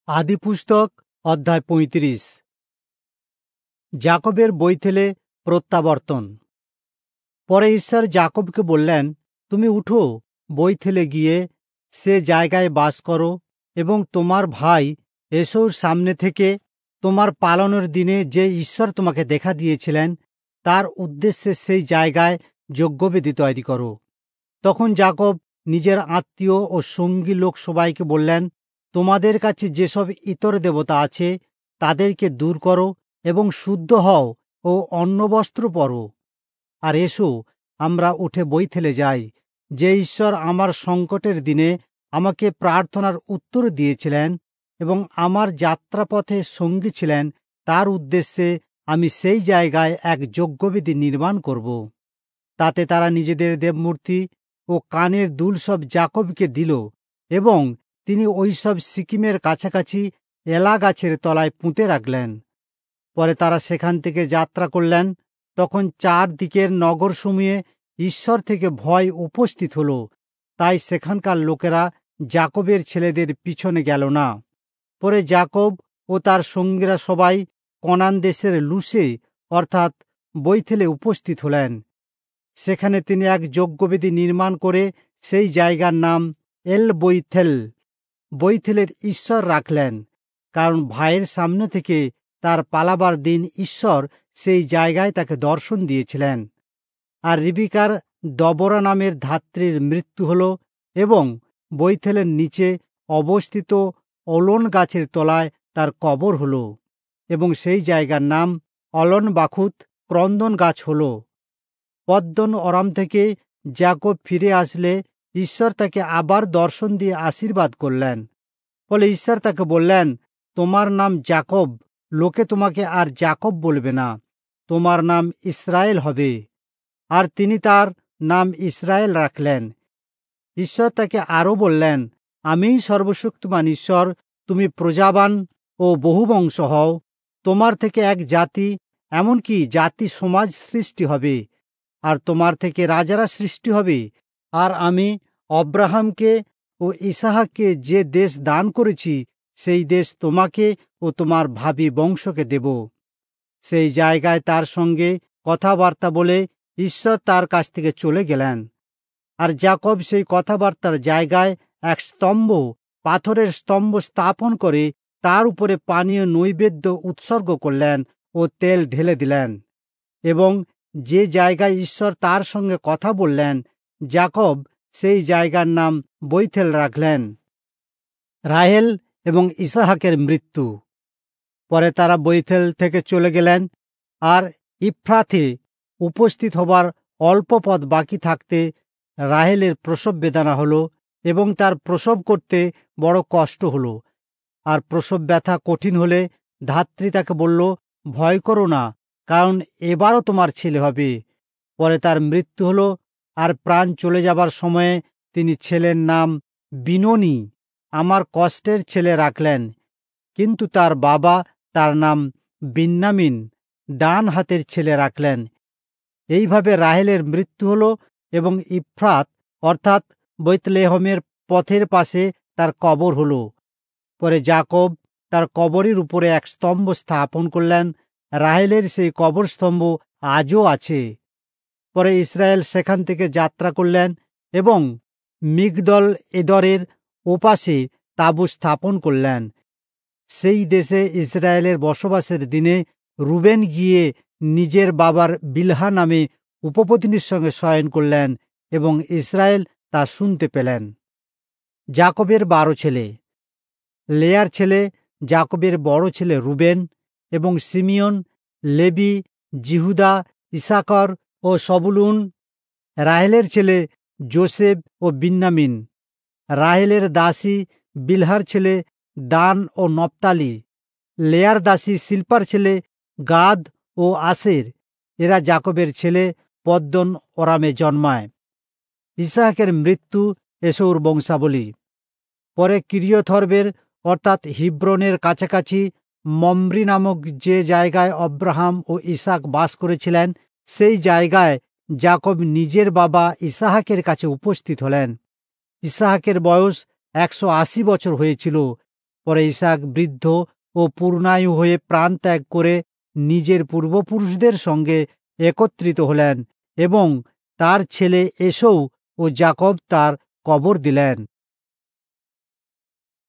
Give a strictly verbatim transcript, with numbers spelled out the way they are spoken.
আদিপুস্তক অধ্যায় পঁয়ত্রিশ। যাকবের বৈথেলে প্রত্যাবর্তন। পরে ঈশ্বর যাকবকে বললেন, তুমি উঠো, বৈথেলে গিয়ে সে জায়গায় বাস করো এবং তোমার ভাই এসৌর সামনে থেকে তোমার পালনের দিনে যে ঈশ্বর তোমাকে দেখা দিয়েছিলেন তার উদ্দেশ্যে সেই জায়গায় যজ্ঞবেদী তৈরি করো। তখন যাকব নিজের আত্মীয় ও সঙ্গী লোক সবাইকে বললেন, তোমাদের কাছে যেসব ইতর দেবতা আছে তাদেরকে দূর করো এবং শুদ্ধ হও ও অন্নবস্ত্র পরো। আর এসো, আমরা উঠে বৈথেলে যাই। যে ঈশ্বর আমার সংকটের দিনে আমাকে প্রার্থনার উত্তর দিয়েছিলেন এবং আমার যাত্রাপথে সঙ্গী ছিলেন, তার উদ্দেশ্যে আমি সেই জায়গায় এক যজ্ঞবেদী নির্মাণ করব। তাতে তারা নিজেদের দেবমূর্তি ও কানের দুল সব যাকবকে দিল এবং তিনি ওইসব সিকিমের কাছাকাছি এলা গাছের তলায় পুঁতে রাখলেন। পরে তারা সেখান থেকে যাত্রা করলেন। তখন চারদিকের নগরসমূহে ঈশ্বর থেকে ভয় উপস্থিত হল, তাই সেখানকার লোকেরা যাকবের ছেলেদের পিছনে গেল না। পরে যাকব ও তার সঙ্গীরা সবাই কনান দেশের লুসে অর্থাৎ বৈথেলে উপস্থিত হলেন। সেখানে তিনি এক যজ্ঞবেদী নির্মাণ করে সেই জায়গার নাম এল বৈথেল, বৈথেলের ঈশ্বর রাখলেন, কারণ ভাইয়ের সামনে থেকে তার পালাবার দিন ঈশ্বর সেই জায়গায় তাকে দর্শন দিয়েছিলেন। আর রিবিকার দবরা নামের ধাত্রীর মৃত্যু হল এবং বৈথেলের নিচে অবস্থিত অলন গাছের তলায় তার কবর হল এবং সেই জায়গার নাম অলন বাখুত ক্রন্দন গাছ হল। পদ্দন অরাম থেকে যাকব ফিরে আসলে ঈশ্বর তাকে আবার দর্শন দিয়ে আশীর্বাদ করলেন। ফলে ঈশ্বর তাকে বললেন, তোমার নাম যাকব, লোকে তোমাকে আর যাকব বলবে না, তোমার নাম ইসরায়েল হবে। আর তিনি তার নাম ইসরায়েল রাখলেন। ঈশ্বর তাকে আরও বললেন, আমিই সর্বশক্তিমান ঈশ্বর, তুমি প্রজাবান ও বহুবংশ হও, তোমার থেকে এক জাতি এমনকি জাতি সমাজ সৃষ্টি হবে, আর তোমার থেকে রাজারা সৃষ্টি হবে। আর আমি অব্রাহামকে ও ইসাহাককে যে দেশ দান করেছি সেই দেশ তোমাকে ও তোমার ভাবী বংশকে দেব। সেই জায়গায় তার সঙ্গে কথাবার্তা বলে ঈশ্বর তার কাছ থেকে চলে গেলেন। আর যাকব সেই কথাবার্তার জায়গায় এক স্তম্ভ, পাথরের স্তম্ভ স্থাপন করে তার উপরে পানীয় নৈবেদ্য উৎসর্গ করলেন ও তেল ঢেলে দিলেন। এবং যে জায়গায় ঈশ্বর তার সঙ্গে কথা বললেন, যাকব সেই জায়গার নাম বৈথেল রাখলেন। রাহেল এবং ইসাহাকের মৃত্যু। পরে তারা বৈথেল থেকে চলে গেলেন। আর ইফ্রাতে উপস্থিত হবার অল্প পথ বাকি থাকতে রাহেলের প্রসব বেদনা হল এবং তার প্রসব করতে বড় কষ্ট হল। আর প্রসব ব্যথা কঠিন হলে ধাত্রী তাকে বলল, ভয় করো না, কারণ এবারও তোমার ছেলে হবে। পরে তার মৃত্যু হল। আর প্রাণ চলে যাবার সময়ে তিনি ছেলের নাম বিনোনি, আমার কষ্টের ছেলে রাখলেন। কিন্তু তার বাবা তার নাম বিন্যামিন, ডান হাতের ছেলে রাখলেন। এইভাবে রাহেলের মৃত্যু হল এবং ইফ্রাত অর্থাৎ বৈতলেহমের পথের পাশে তার কবর হল। পরে যাকব তার কবরের উপরে এক স্তম্ভ স্থাপন করলেন। রাহেলের সেই কবরস্তম্ভ আজও আছে। পরে ইসরায়েল সেখান থেকে যাত্রা করলেন এবং মিগদল এদরের ওপাশে তাঁবু স্থাপন করলেন। সেই দেশে ইসরায়েলের বসবাসের দিনে রুবেন গিয়ে নিজের বাবার বিলহা নামে উপপত্নীর সঙ্গে শয়ন করলেন এবং ইসরায়েল তা শুনতে পেলেন। যাকবের বারো ছেলে। লেয়ার ছেলে যাকবের বড় ছেলে রুবেন এবং সিমিয়ন, লেবি, জিহুদা, ইসাকর ও সবুলুন। রাহেলের ছেলে যোসেফ ও বিন্যামিন। রাহেলের দাসী বিলহার ছেলে দান ও নপ্তালি। লেয়ার দাসী শিল্পার ছেলে গাদ ও আশের। এরা যাকবের ছেলে পদ্দন ওরামে জন্মায়। ইসাহাকের মৃত্যু এসৌর বংশাবলী। পরে কিরিয়থর্বের অর্থাৎ হিব্রনের কাছাকাছি মমরি নামক যে জায়গায় অব্রাহাম ও ইসাক বাস করেছিলেন, সেই জায়গায় যাকব নিজের বাবা ইসাহাকের কাছে উপস্থিত হলেন। ইসাহাকের বয়স একশো আশি বছর হয়েছিল পরে ইসাক বৃদ্ধ ও পূর্ণায়ু হয়ে প্রাণ ত্যাগ করে নিজের পূর্বপুরুষদের সঙ্গে একত্রিত হলেন এবং তার ছেলে এসৌ ও যাকব তার কবর দিলেন।